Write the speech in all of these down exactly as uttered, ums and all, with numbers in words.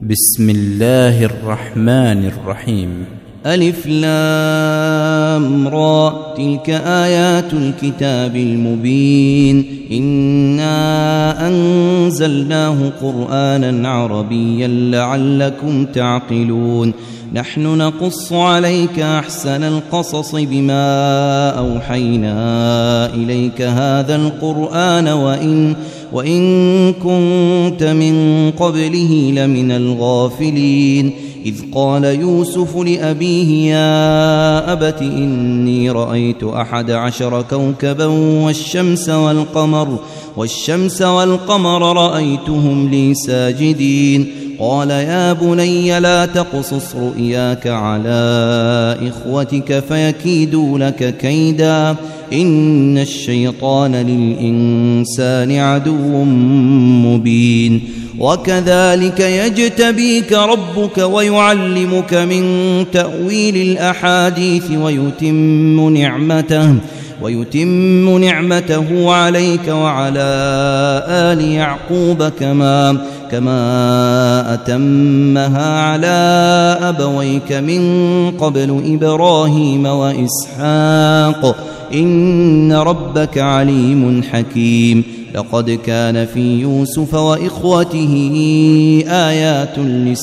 بسم الله الرحمن الرحيم. ألف لام را، تلك آيات الكتاب المبين. إنا أنزلناه قرآنا عربيا لعلكم تعقلون. نحن نقص عليك أحسن القصص بما أوحينا إليك هذا القرآن وإن, وإن كنت من قبله لمن الغافلين. إذ قال يوسف لأبيه يا أبت إني رأيت أحد عشر كوكبا والشمس والقمر, والشمس والقمر رأيتهم لي ساجدين. قال يا بني لا تقصص رؤياك على إخوتك فيكيدوا لك كيدا إن الشيطان للإنسان عدو مبين. وكذلك يجتبيك ربك ويعلمك من تأويل الأحاديث ويتم نعمته ويتم نعمته عليك وعلى آل يعقوب كما كما أتمها على أبويك من قبل إبراهيم وإسحاق إن ربك عليم حكيم. لقد كان في يوسف وإخوته آيات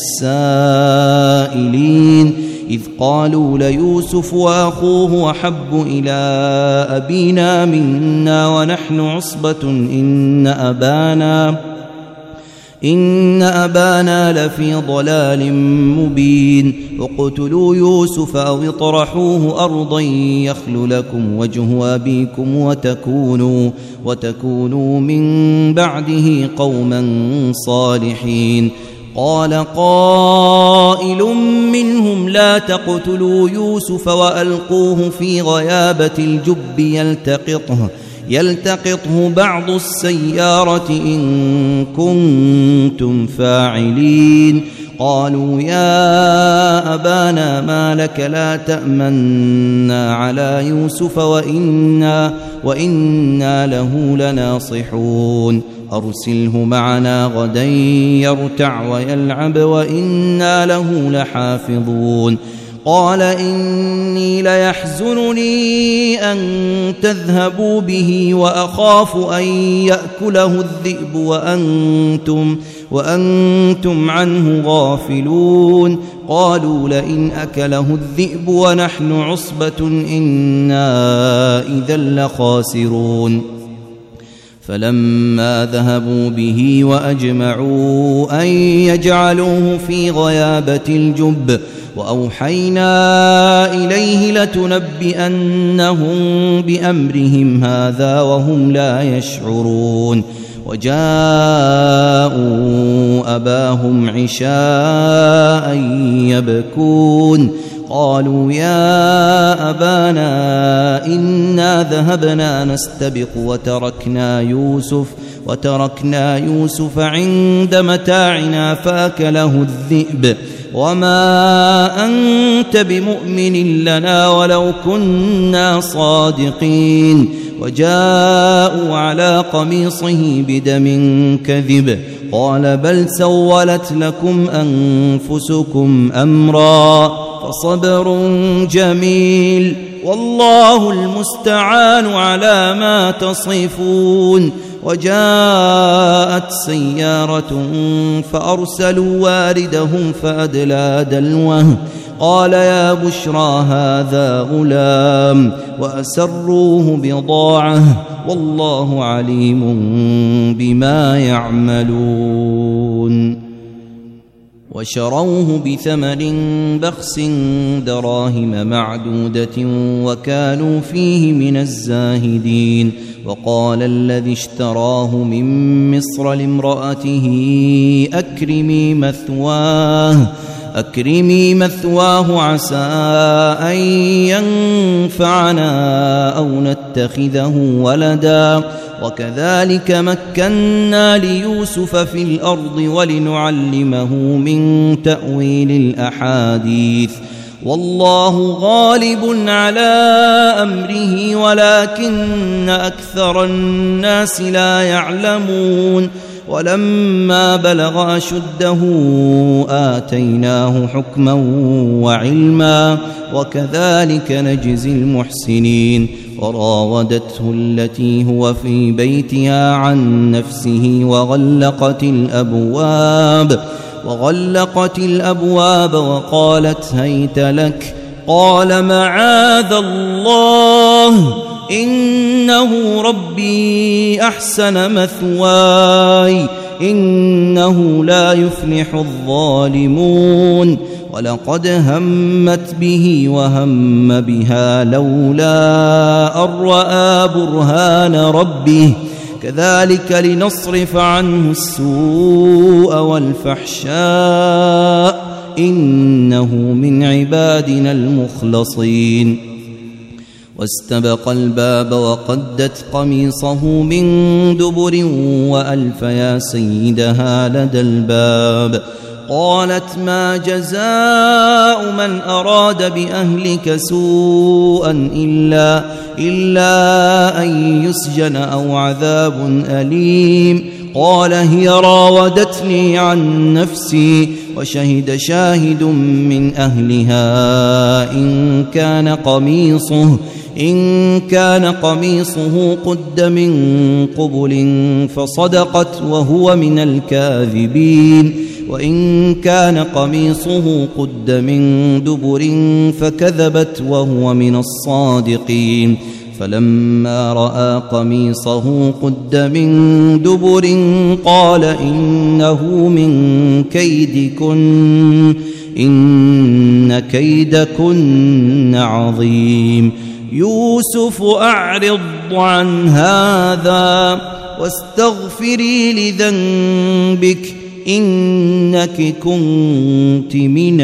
للسائلين إذ قالوا ليوسف وأخوه أحب إلى أبينا منا ونحن عصبة إن أبانا إن أبانا لفي ضلال مبين. اقتلوا يوسف أو اطرحوه أرضا يخل لكم وجه أبيكم وتكونوا, وتكونوا من بعده قوما صالحين. قال قائل منهم لا تقتلوا يوسف وألقوه في غيابة الجب يلتقطه يلتقطه بعض السيارة إن كنتم فاعلين. قالوا يا أبانا ما لك لا تأمنا على يوسف وإنا, وإنا له لناصحون. أرسله معنا غدا يرتع ويلعب وإنا له لحافظون. قال إني ليحزنني أن تذهبوا به وأخاف أن يأكله الذئب وأنتم, وأنتم عنه غافلون. قالوا لئن أكله الذئب ونحن عصبة إنا إذا لخاسرون. فلما ذهبوا به وأجمعوا أن يجعلوه في غيابة الجب وأوحينا إليه لتنبئنهم بأمرهم هذا وهم لا يشعرون. وجاءوا أباهم عشاء يبكون. قالوا يا أبانا إنا ذهبنا نستبق وتركنا يوسف وتركنا يوسف عند متاعنا فأكله الذئب وما أنت بمؤمن لنا ولو كنا صادقين. وجاءوا على قميصه بدم كذب قال بل سولت لكم أنفسكم أمرا فصبر جميل والله المستعان على ما تصفون. وجاءت سيارة فأرسلوا واردهم فأدلى دلوه قال يا بشرى هذا غلام وأسروه بضاعة والله عليم بما يعملون. وشروه بثمن بخس دراهم معدودة وكانوا فيه من الزاهدين. وقال الذي اشتراه من مصر لامرأته أكرمي مثواه أكرمي مثواه عسى أن ينفعنا أو نتخذه ولدا. وكذلك مكنا ليوسف في الأرض ولنعلمه من تأويل الأحاديث والله غالب على أمره ولكن أكثر الناس لا يعلمون. ولما بلغ أشده آتيناه حكما وعلما وكذلك نجزي المحسنين. وراودته التي هو في بيتها عن نفسه وغلقت الأبواب وغلقت الأبواب وقالت هيت لك قال معاذ الله إنه ربي أحسن مثواي إنه لا يفلح الظالمون. ولقد همت به وهم بها لولا أن رأى برهان ربه كذلك لنصرف عنه السوء والفحشاء إنه من عبادنا المخلصين. واستبق الباب وقدت قميصه من دبر وألف يا سيدها لدى الباب. قالت ما جزاء من أراد بأهلك سوءا إلا, إلا أن يسجن أو عذاب أليم. قال هي راودتني عن نفسي وشهد شاهد من أهلها إن كان قميصه إن كان قميصه قد من قبل فصدقت وهو من الكاذبين وإن كان قميصه قد من دبر فكذبت وهو من الصادقين. فلما رأى قميصه قد من دبر قال إنه من كيدكن إن كيدكن عظيم. يوسف أعرض عن هذا واستغفري لذنبك إنك كنت من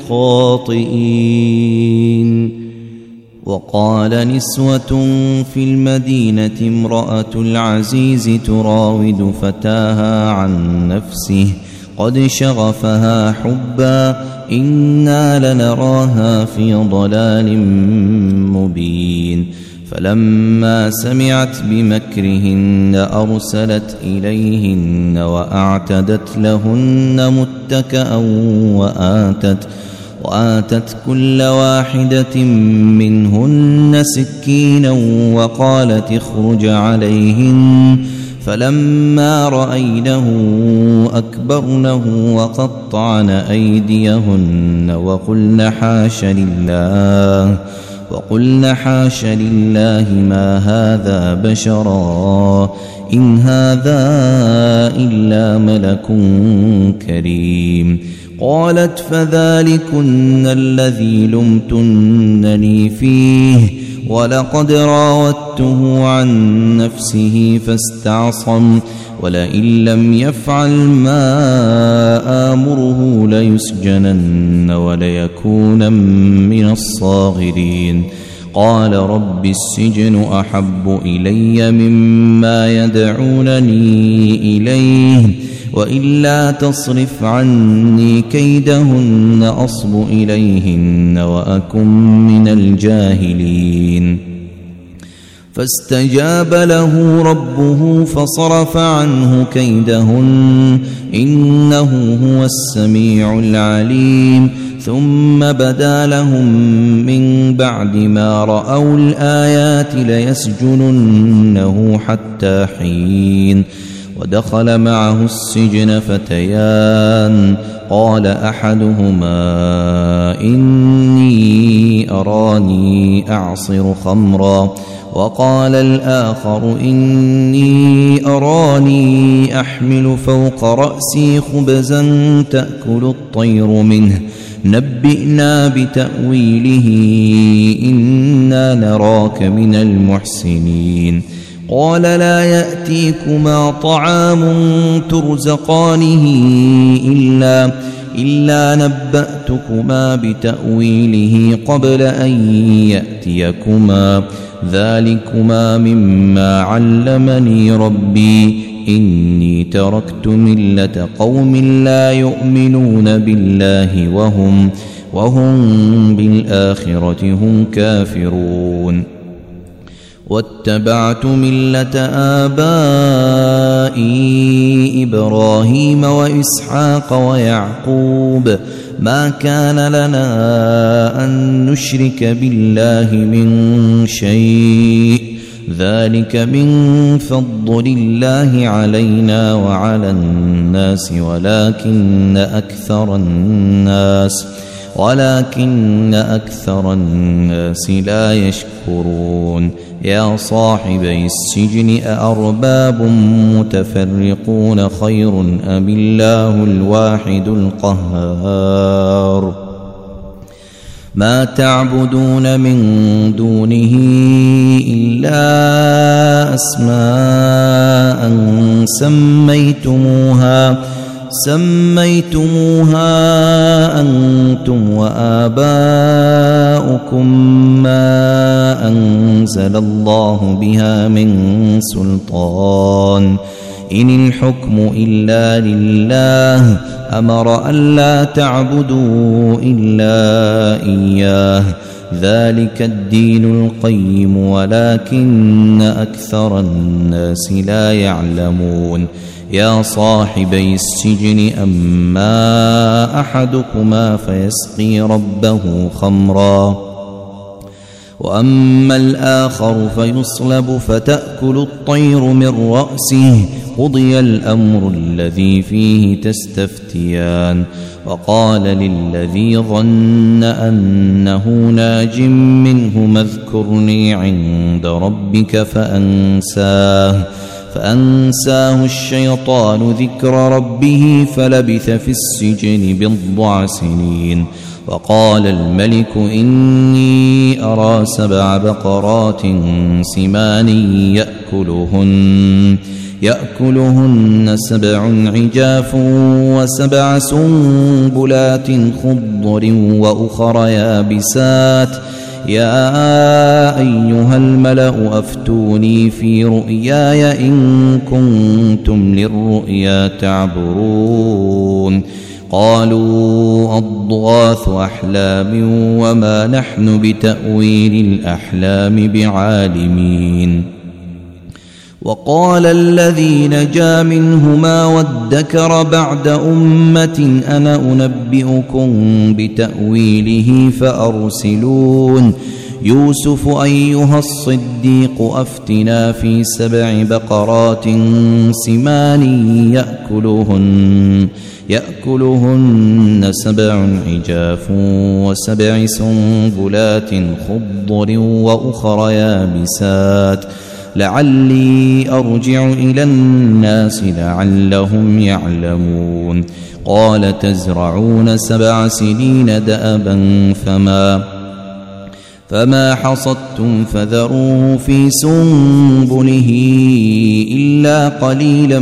الخاطئين. وقال نسوة في المدينة امرأة العزيز تراود فتاها عن نفسه قد شغفها حبا إنا لنراها في ضلال مبين. فلما سمعت بمكرهن أرسلت إليهن وأعتدت لهن متكأ وآتت وآتت كل واحدة منهن سكينا وقالت اخرج عليهن. فلما رأينه أكبرنه وقطعن أيديهن وقلن حاش لله وقلن حاش لله ما هذا بشرا إن هذا إلا ملك كريم. قالت فذلكن الذي لمتنني فيه ولقد راودته عن نفسه فاستعصم ولئن لم يفعل ما آمره ليسجنن وليكون من الصاغرين. قال رب السجن أحب إلي مما يدعونني إليه وإلا تصرف عني كيدهن أصب إليهن وأكن من الجاهلين. فاستجاب له ربه فصرف عنه كيدهن إنه هو السميع العليم. ثم بدا لهم من بعد ما رأوا الآيات ليسجننه حتى حين. ودخل معه السجن فتيان قال أحدهما إني أراني أعصر خمرا وقال الآخر إني أراني أحمل فوق رأسي خبزا تأكل الطير منه نبئنا بتأويله إنا نراك من المحسنين. قال لا يأتيكما طعام ترزقانه إلا, إلا نبأتكما بتأويله قبل أن يأتيكما ذلكما مما علمني ربي إني تركت ملة قوم لا يؤمنون بالله وهم, وهم بالآخرة هم كافرون. واتبعت ملة آبائي إبراهيم وإسحاق ويعقوب ما كان لنا أن نشرك بالله من شيء ذلك من فضل الله علينا وعلى الناس ولكن أكثر الناس ولكن أكثر الناس لا يشكرون يا صاحبي السجن أأرباب متفرقون خير أم الله الواحد القهار ما تعبدون من دونه إلا أسماء سميتموها سميتموها أنتم وآباؤكم ما أنزل الله بها من سلطان إن الحكم إلا لله أمر ألا تعبدوا إلا إياه ذلك الدين القيم ولكن أكثر الناس لا يعلمون يا صاحبي السجن أما أحدكما فيسقي ربه خمرا وأما الآخر فيصلب فتأكل الطير من رأسه قضي الأمر الذي فيه تستفتيان وقال للذي ظن أنه ناج منه اذكرني عند ربك فأنساه فأنساه الشيطان ذكر ربه فلبث في السجن بضع سنين وقال الملك إني أرى سبع بقرات سمان يأكلهن يأكلهن سبع عجاف وسبع سنبلات خضر وأخر يابسات يا أيها الملأ أفتوني في رؤياي إن كنتم للرؤيا تعبرون قالوا أضغاث أحلام وما نحن بتأويل الأحلام بعالمين وقال الذي نجا منهما وادكر بعد أمة أنا أنبئكم بتأويله فأرسلون يوسف أيها الصديق أفتنا في سبع بقرات سمان يأكلهن يأكلهن سبع عجاف وسبع سنبلات خضر وأخر يابسات لعلي أرجع إلى الناس لعلهم يعلمون قال تزرعون سبع سنين دأبا فما فما حصدتم فذروه في سنبله إلا قليلا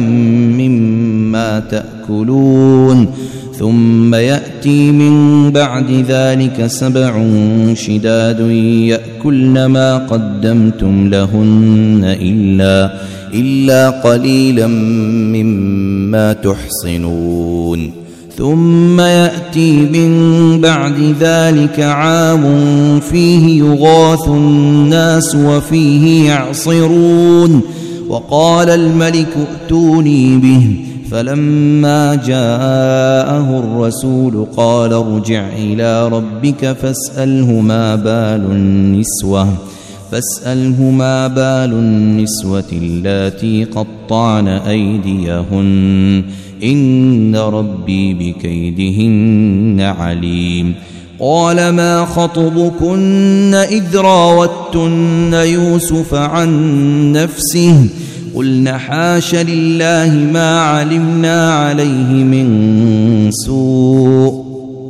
مما تأكلون ثم يأتي من بعد ذلك سبع شداد يأكلن ما قدمتم لهن إلا, إلا قليلا مما تحصنون ثم يأتي من بعد ذلك عام فيه يغاث الناس وفيه يعصرون وقال الملك ائتوني به فلما جاءه الرسول قال ارجع إلى ربك فاسأله ما بال النسوة فاسأله ما بال النسوة اللاتي قطعن أيديهن إن ربي بكيدهن عليم قال ما خطبكن إذ راوتن يوسف عن نفسه قلنا حاش لله ما علمنا عليه من سوء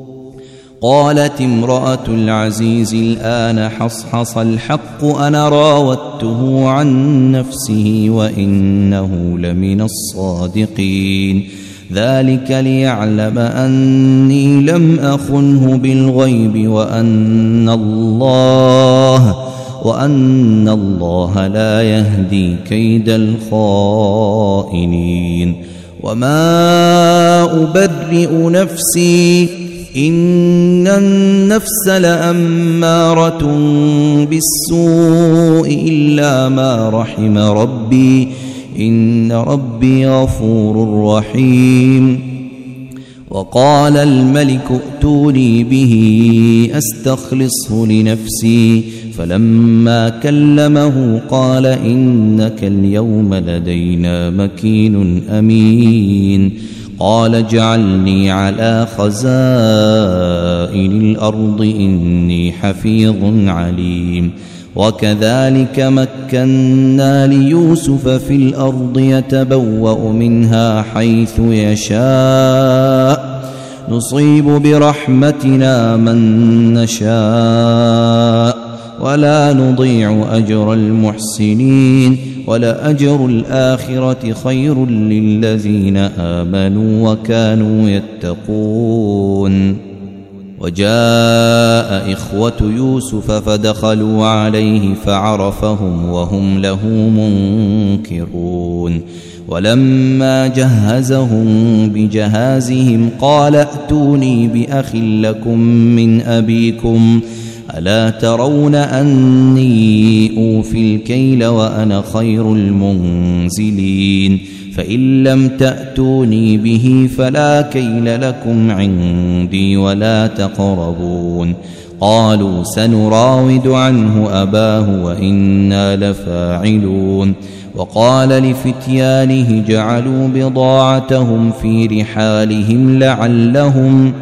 قالت امرأة العزيز الآن حصحص الحق أنا راودته عن نفسه وإنه لمن الصادقين ذلك ليعلم أني لم أخنه بالغيب وأن الله وأن الله لا يهدي كيد الخائنين وما أبرئ نفسي إن النفس لأمارة بالسوء إلا ما رحم ربي إن ربي غفور رحيم. وقال الملك ائتوني به أستخلصه لنفسي فلما كلمه قال إنك اليوم لدينا مكين أمين. قال اجعلني على خزائن الأرض إني حفيظ عليم. وكذلك مكنا ليوسف في الأرض يتبوأ منها حيث يشاء نصيب برحمتنا من نشاء ولا نضيع أجر المحسنين ولأجر الآخرة خير للذين آمنوا وكانوا يتقون. وجاء إخوة يوسف فدخلوا عليه فعرفهم وهم له منكرون. ولما جهزهم بجهازهم قال ائتوني بأخ لكم من أبيكم ألا ترون أني أوفي الكيل وأنا خير المنزلين فإن لم تأتوني به فلا كيل لكم عندي ولا تقربون. قالوا سنراود عنه أباه وإنا لفاعلون. وقال لفتيانه جعلوا بضاعتهم في رحالهم لعلهم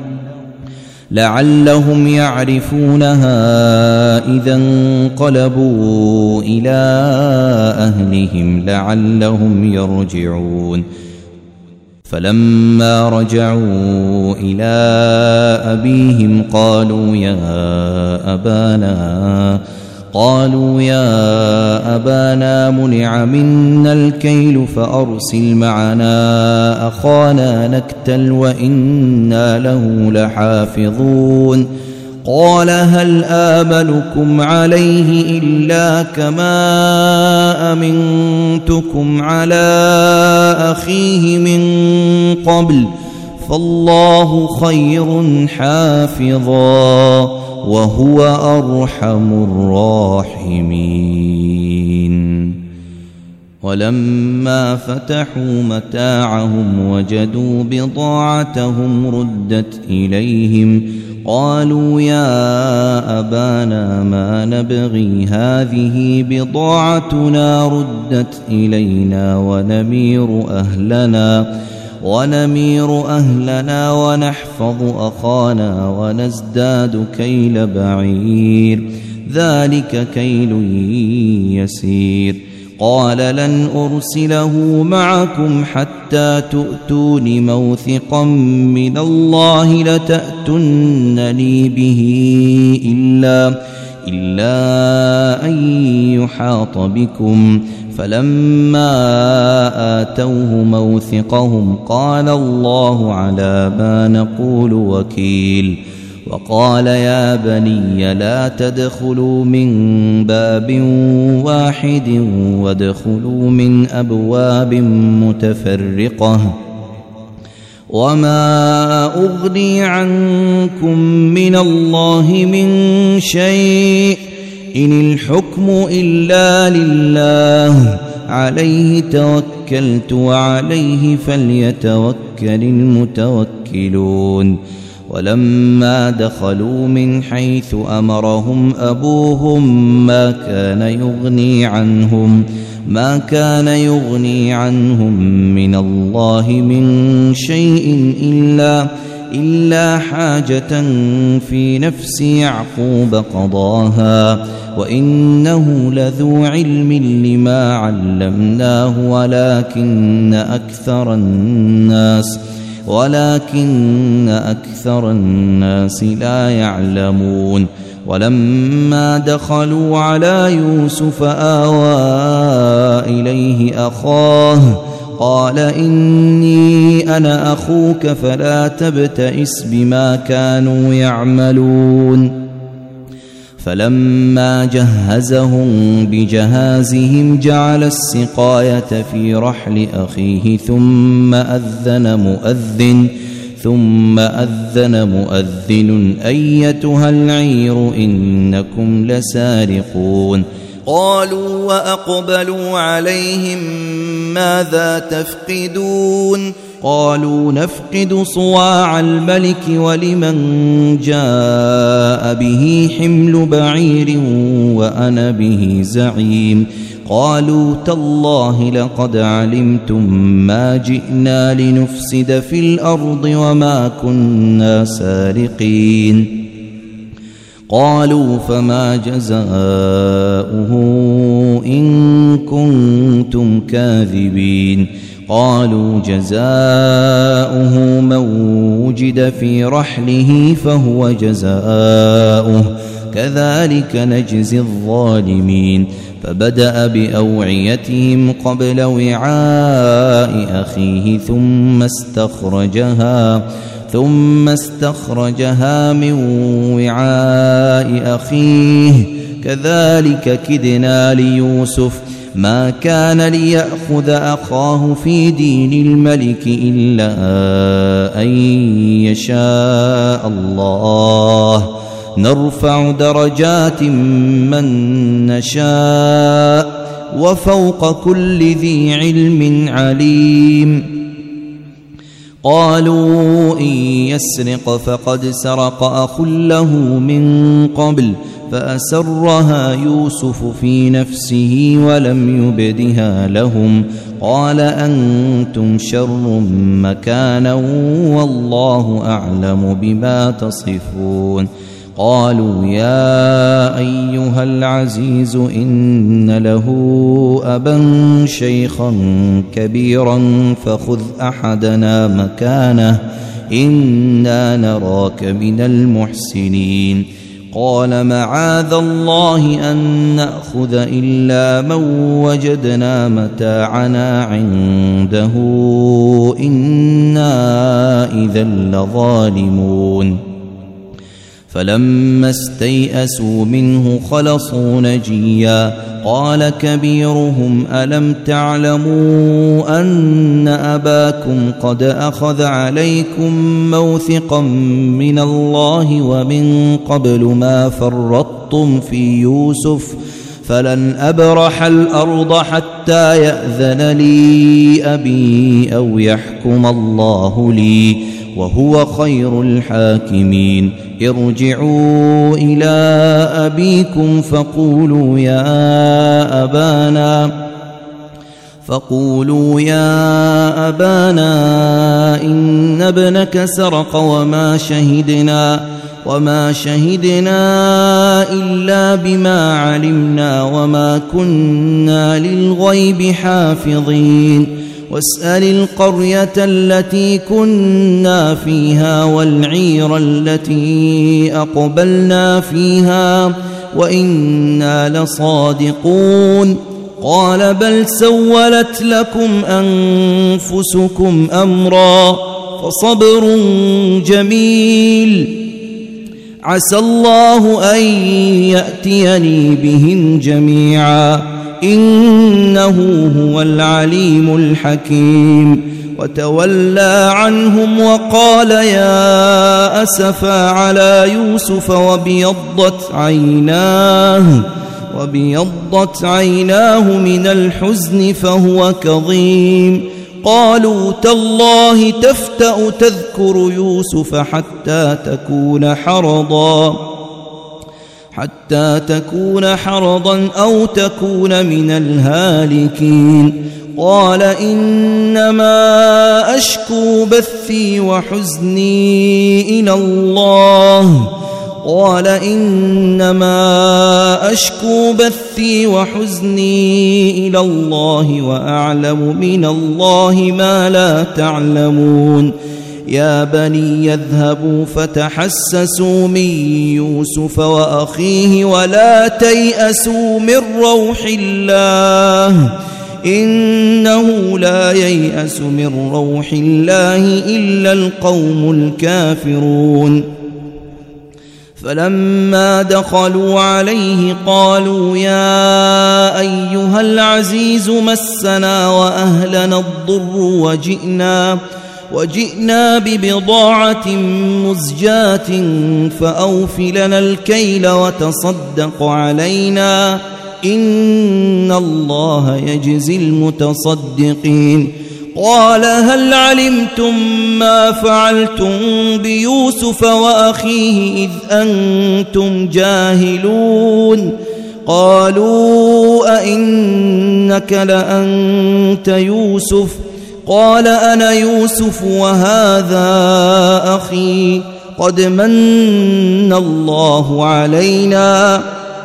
لعلهم يعرفونها إذا انقلبوا إلى أهلهم لعلهم يرجعون. فلما رجعوا إلى أبيهم قالوا يا أبانا قالوا يا أبانا منع منا الكيل فأرسل معنا أخانا نكتل وإنا له لحافظون. قال هل آمنكم عليه إلا كما أمنتكم على أخيه من قبل فالله خير حافظا وهو أرحم الراحمين. ولما فتحوا متاعهم وجدوا بضاعتهم ردت إليهم قالوا يا أبانا ما نبغي هذه بضاعتنا ردت إلينا ونمير أهلنا ونمير أهلنا ونحفظ أخانا ونزداد كيل بعير ذلك كيل يسير. قال لن أرسله معكم حتى تؤتون موثقا من الله لتأتونني به إلا, إلا أن يحاط بكم. فلما آتوه موثقهم قال الله على ما نقول وكيل. وقال يا بني لا تدخلوا من باب واحد وادخلوا من أبواب متفرقة وما أغني عنكم من الله من شيء إن الحكم إلا لله عليه توكلت وعليه فليتوكل المتوكلون. ولما دخلوا من حيث أمرهم أبوهم ما كان يغني عنهم ما كان يغني عنهم من الله من شيء إلا إلا حاجة في نفس يعقوب قضاها وإنه لذو علم لما علمناه ولكن أكثر الناس ولكن أكثر الناس لا يعلمون. ولما دخلوا على يوسف آوى إليه أخاه قال إني أنا أخوك فلا تبتئس بما كانوا يعملون. فلما جهزهم بجهازهم جعل السقاية في رحل أخيه ثم أذن مؤذن ثم أذن مؤذن أيتها العير إنكم لسارقون قالوا وأقبلوا عليهم ماذا تفقدون قالوا نفقد صواع الملك ولمن جاء به حمل بعير وأنا به زعيم قالوا تالله لقد علمتم ما جئنا لنفسد في الأرض وما كنا سارقين قالوا فما جزاؤه إن كنتم كاذبين قالوا جزاؤه من وجد في رحله فهو جزاؤه كذلك نجزي الظالمين فبدأ بأوعيتهم قبل وعاء أخيه ثم استخرجها ثم استخرجها من وعاء أخيه كذلك كدنا ليوسف ما كان ليأخذ أخاه في دين الملك إلا أن يشاء الله نرفع درجات من نشاء وفوق كل ذي علم عليم قالوا إن يسرق فقد سرق أخ له من قبل فأسرها يوسف في نفسه ولم يبدها لهم قال أنتم شر مكانا والله أعلم بما تصفون قالوا يا أيها العزيز إن له أبا شيخا كبيرا فخذ أحدنا مكانه إنا نراك من المحسنين قال معاذ الله أن نأخذ إلا من وجدنا متاعنا عنده إنا إذا لظالمون فلما استيئسوا منه خلصوا نجيا قال كبيرهم ألم تعلموا أن أباكم قد أخذ عليكم موثقا من الله ومن قبل ما فرطتم في يوسف فلن أبرح الأرض حتى يأذن لي أبي أو يحكم الله لي وهو خير الحاكمين ارجعوا إلى أبيكم فقولوا يا أبانا فقولوا يا أبانا إن ابنك سرق وما شهدنا وما شهدنا إلا بما علمنا وما كنا للغيب حافظين واسأل القرية التي كنا فيها والعير التي أقبلنا فيها وإنا لصادقون قال بل سولت لكم أنفسكم أمرا فصبر جميل عسى الله أن يأتيني بهم جميعا إنه هو العليم الحكيم وتولى عنهم وقال يا أسفا على يوسف وابيضت عيناه وابيضت عيناه من الحزن فهو كظيم قالوا تالله تفتأ تذكر يوسف حتى تكون حرضا حتى تكون حرضا أو تكون من الهالكين قال إنما أشكو بثي وحزني إلى الله قال إنما أشكو بثي وحزني إلى الله وأعلم من الله ما لا تعلمون يا بني يذهبوا فتحسسوا من يوسف وأخيه ولا تيأسوا من روح الله إنه لا ييأس من روح الله إلا القوم الكافرون فلما دخلوا عليه قالوا يا أيها العزيز مسنا وأهلنا الضر وجئنا وجئنا ببضاعة مزجاة فأوف لنا الكيل وتصدق علينا إن الله يجزي المتصدقين قال هل علمتم ما فعلتم بيوسف وأخيه إذ أنتم جاهلون قالوا أئنك لأنت يوسف قال أنا يوسف وهذا أخي قد من الله علينا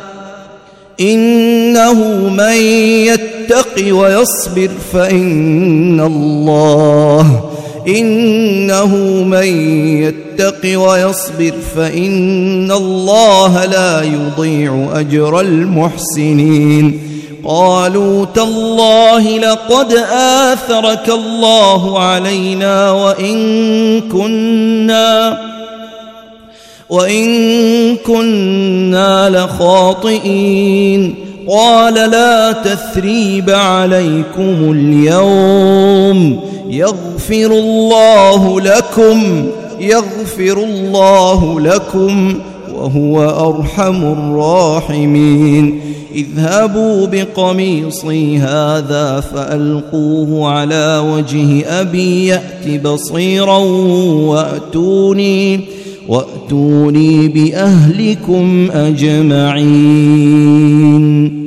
إنه من يتق ويصبر فإن الله إنه من يتق ويصبر فإن الله لا يضيع أجر المحسنين قالوا تالله لقد آثرك الله علينا وإن كنا وإن كنا لخاطئين قال لا تثريب عليكم اليوم يغفر الله لكم يغفر الله لكم وهو أرحم الراحمين اذهبوا بقميصي هذا فألقوه على وجه أبي يأت بصيرا وأتوني وأتوني بأهلكم أجمعين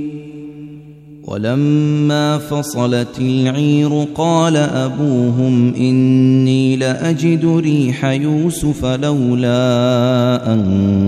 ولما فصلت العير قال أبوهم إني لأجد ريح يوسف لولا أن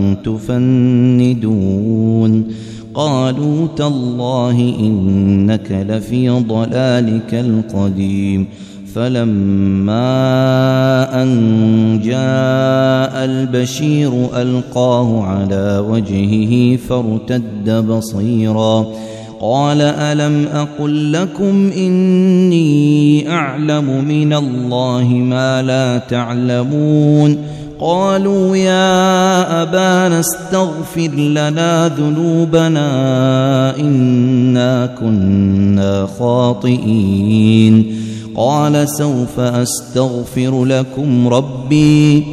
تفندون قالوا تالله إنك لفي ضلالك القديم فلما أن جاء البشير ألقاه على وجهه فارتد بصيرا قال ألم أقل لكم إني أعلم من الله ما لا تعلمون قالوا يا أبانا استغفر لنا ذنوبنا إنا كنا خاطئين قال سوف أستغفر لكم ربي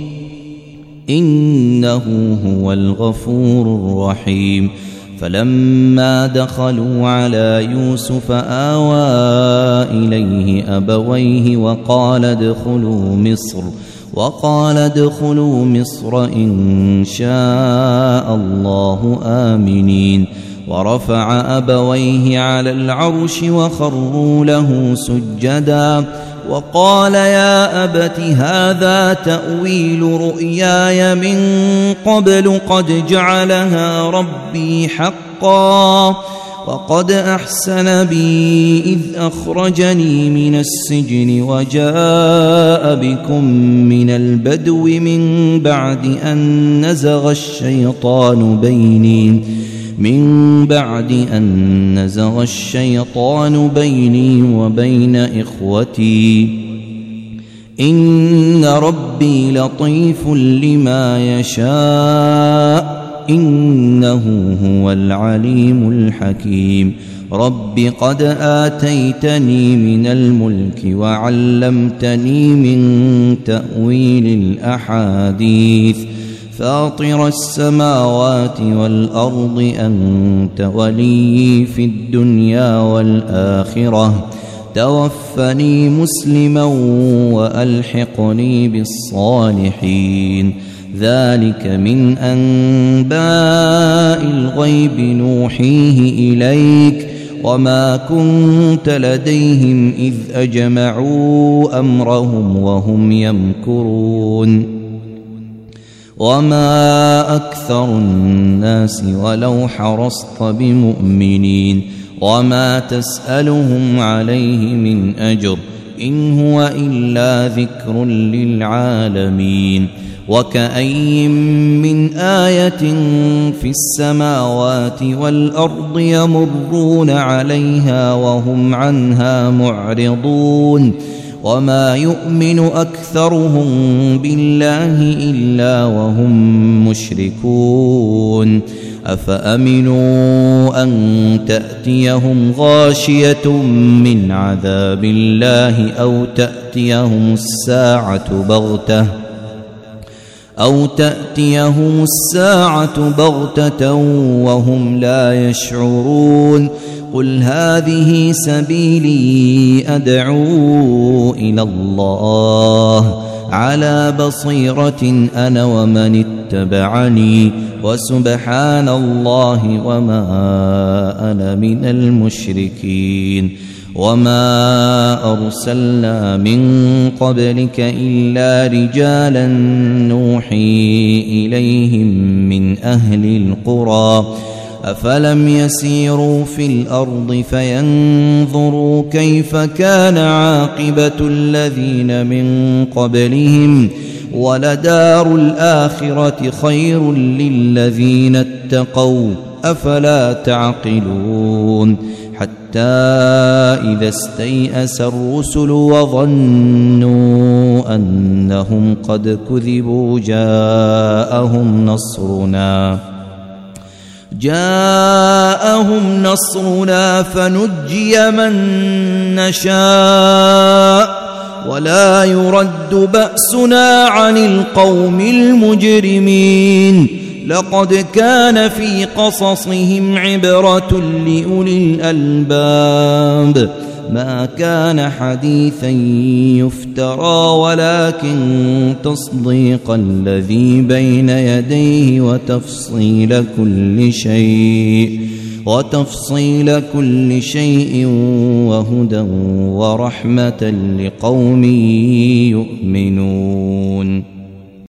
إنه هو الغفور الرحيم فلما دخلوا على يوسف آوى إليه أبويه وقال ادخلوا مصر وقال ادخلوا مصر إن شاء الله آمنين ورفع أبويه على العرش وخروا له سجدا وقال يا أبت هذا تأويل رؤياي من قبل قد جعلها ربي حقا وقد أحسن بي إذ أخرجني من السجن وجاء بكم من البدو من بعد أن نزغ الشيطان بيني من بعد أن نزغ الشيطان بيني وبين إخوتي إن ربي لطيف لما يشاء إنه هو العليم الحكيم رب قد آتيتني من الملك وعلمتني من تأويل الأحاديث فاطر السماوات والأرض أنت ولي في الدنيا والآخرة توفني مسلما وألحقني بالصالحين ذلك من أنباء الغيب نوحيه إليك وما كنت لديهم إذ أجمعوا أمرهم وهم يمكرون وما أكثر الناس ولو حرصت بمؤمنين وما تسألهم عليه من أجر إن هو إلا ذكر للعالمين وكأي من آية في السماوات والأرض يمرون عليها وهم عنها معرضون وما يؤمن أكثرهم بالله إلا وهم مشركون أفأمنوا أن تأتيهم غاشية من عذاب الله أو تأتيهم الساعة بغتة أو تأتيهم الساعة بغتة وهم لا يشعرون قل هذه سبيلي أدعو إلى الله على بصيرة أنا ومن اتبعني وسبحان الله وما أنا من المشركين وما أرسلنا من قبلك إلا رجالا نوحي إليهم من أهل القرى أفلم يسيروا في الأرض فينظروا كيف كان عاقبة الذين من قبلهم ولدار الآخرة خير للذين اتقوا أفلا تعقلون حتى إذا استيأس الرسل وظنوا أنهم قد كذبوا جاءهم نصرنا جاءهم نصرنا فنجي من نشاء ولا يرد بأسنا عن القوم المجرمين لقد كان في قصصهم عبرة لأولي الألباب ما كان حديثا يفترى ولكن تصديق الذي بين يديه وتفصيل كل شيء وتفصيل كل شيء وهدى ورحمة لقوم يؤمنون.